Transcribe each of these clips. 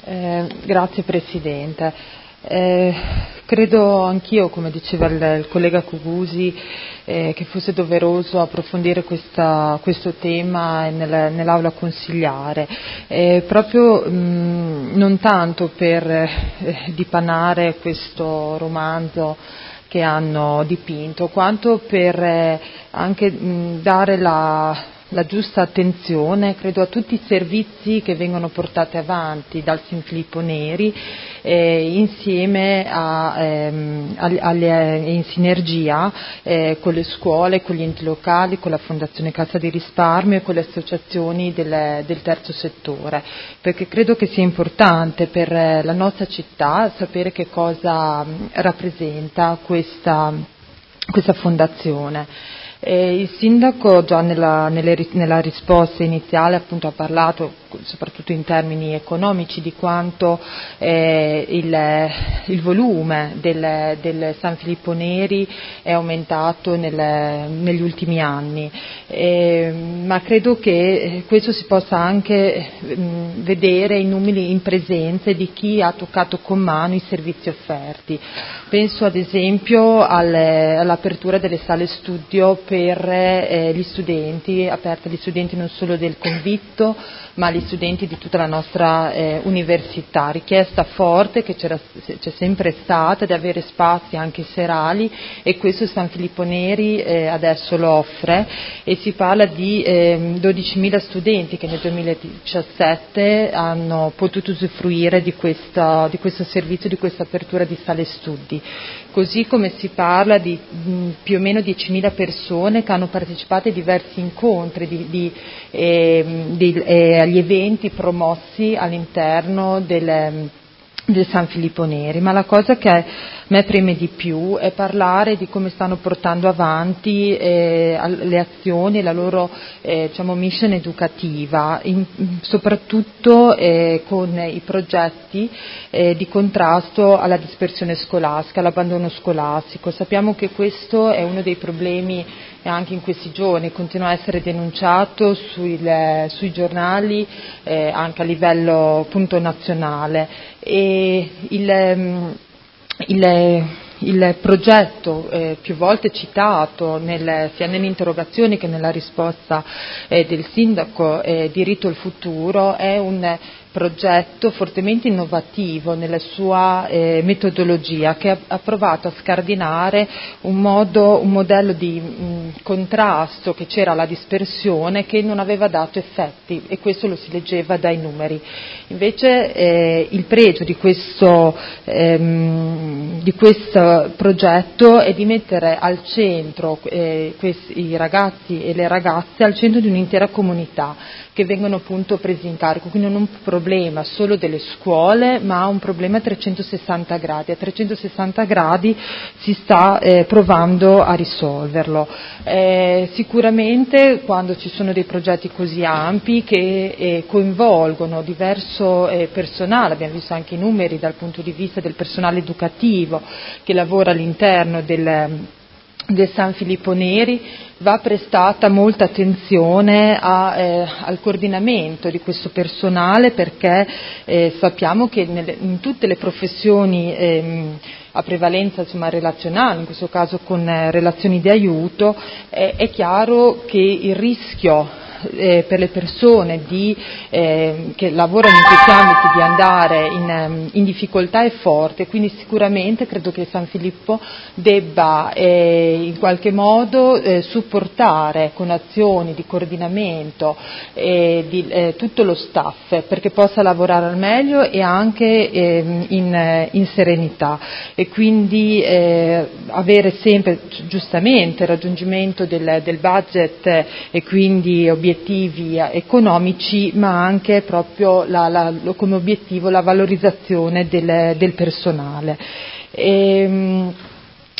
Grazie Presidente. Credo anch'io, come diceva il collega Cugusi, che fosse doveroso approfondire questo tema nell'aula consigliare, proprio non tanto per dipanare questo romanzo che hanno dipinto, quanto per anche dare la giusta attenzione, credo, a tutti i servizi che vengono portati avanti dal San Filippo Neri insieme in sinergia con le scuole, con gli enti locali, con la Fondazione Cassa di Risparmio e con le associazioni del terzo settore, perché credo che sia importante per la nostra città sapere che cosa rappresenta questa fondazione. Il sindaco già nella risposta iniziale appunto ha parlato, soprattutto in termini economici, di quanto il volume del San Filippo Neri è aumentato negli ultimi anni, ma credo che questo si possa anche vedere i numeri in presenza di chi ha toccato con mano i servizi offerti. Penso ad esempio all'apertura delle sale studio per gli studenti, aperte agli studenti non solo del convitto ma agli studenti di tutta la nostra università, richiesta forte che c'è sempre stata di avere spazi anche serali, e questo San Filippo Neri adesso lo offre, e si parla di 12.000 studenti che nel 2017 hanno potuto usufruire di questo servizio, di questa apertura di sale studi. Così come si parla di più o meno 10.000 persone che hanno partecipato a diversi incontri agli eventi promossi all'interno del San Filippo Neri, ma la cosa che a me preme di più è parlare di come stanno portando avanti le azioni, la loro mission educativa, soprattutto con i progetti di contrasto alla dispersione scolastica, all'abbandono scolastico. Sappiamo che questo è uno dei problemi anche in questi giorni, continua a essere denunciato sui giornali anche a livello appunto nazionale, e il progetto più volte citato sia nelle interrogazioni che nella risposta del sindaco, Diritto al futuro, è un progetto fortemente innovativo nella sua metodologia, che ha provato a scardinare un modello di contrasto che c'era alla dispersione, che non aveva dato effetti, e questo lo si leggeva dai numeri. Invece il pregio di questo progetto è di mettere al centro i ragazzi e le ragazze, al centro di un'intera comunità, che vengono appunto presi in carico, quindi non un problema solo delle scuole, ma un problema a 360 gradi. A 360 gradi si sta provando a risolverlo. Sicuramente quando ci sono dei progetti così ampi che coinvolgono diverso personale, abbiamo visto anche i numeri dal punto di vista del personale educativo che lavora all'interno del San Filippo Neri, va prestata molta attenzione al coordinamento di questo personale, perché sappiamo che in tutte le professioni a prevalenza relazionale, in questo caso con relazioni di aiuto, è chiaro che il rischio per le persone che lavorano in questi ambiti di andare in difficoltà è forte, quindi sicuramente credo che San Filippo debba in qualche modo supportare con azioni di coordinamento tutto lo staff, perché possa lavorare al meglio e anche in serenità, e quindi avere sempre giustamente il raggiungimento del budget e quindi obiettivi economici, ma anche proprio come obiettivo la valorizzazione del personale.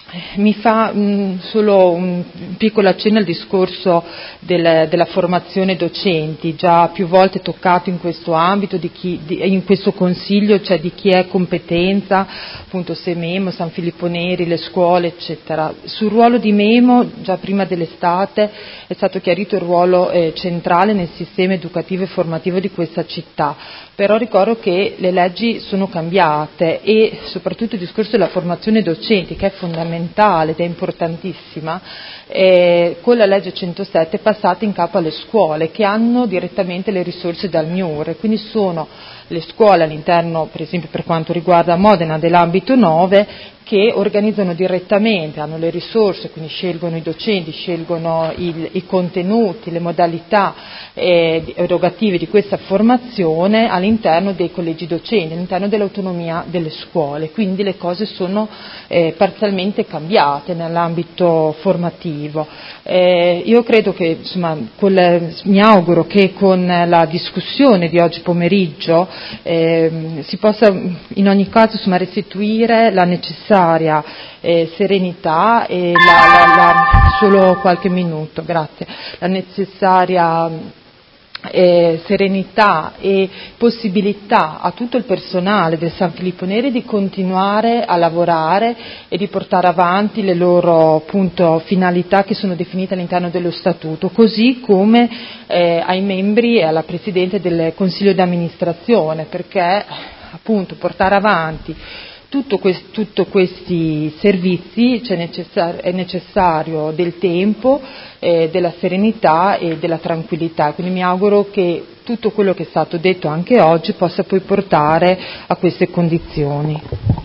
mi fa solo un piccolo accenno al discorso della formazione docenti, già più volte toccato in questo ambito, in questo consiglio, cioè di chi è competenza, appunto se Memo, San Filippo Neri, le scuole, eccetera. Sul ruolo di Memo, già prima dell'estate, è stato chiarito il ruolo centrale nel sistema educativo e formativo di questa città, però ricordo che le leggi sono cambiate e soprattutto il discorso della formazione docenti, che è fondamentale ed è importantissima, con la legge 107 è passata in capo alle scuole che hanno direttamente le risorse dal MIUR, quindi sono le scuole all'interno, per esempio per quanto riguarda Modena, dell'ambito 9, che organizzano direttamente, hanno le risorse, quindi scelgono i docenti, scelgono i contenuti, le modalità erogative di questa formazione all'interno dei collegi docenti, all'interno dell'autonomia delle scuole, quindi le cose sono parzialmente cambiate nell'ambito formativo. Io credo che, insomma, mi auguro che con la discussione di oggi pomeriggio si possa in ogni caso, insomma, restituire la necessaria serenità e solo qualche minuto, grazie, la necessaria serenità e possibilità a tutto il personale del San Filippo Neri di continuare a lavorare e di portare avanti le loro appunto finalità che sono definite all'interno dello statuto, così come ai membri e alla Presidente del Consiglio di amministrazione, perché appunto portare avanti tutto questi servizi è necessario del tempo, della serenità e della tranquillità, quindi mi auguro che tutto quello che è stato detto anche oggi possa poi portare a queste condizioni.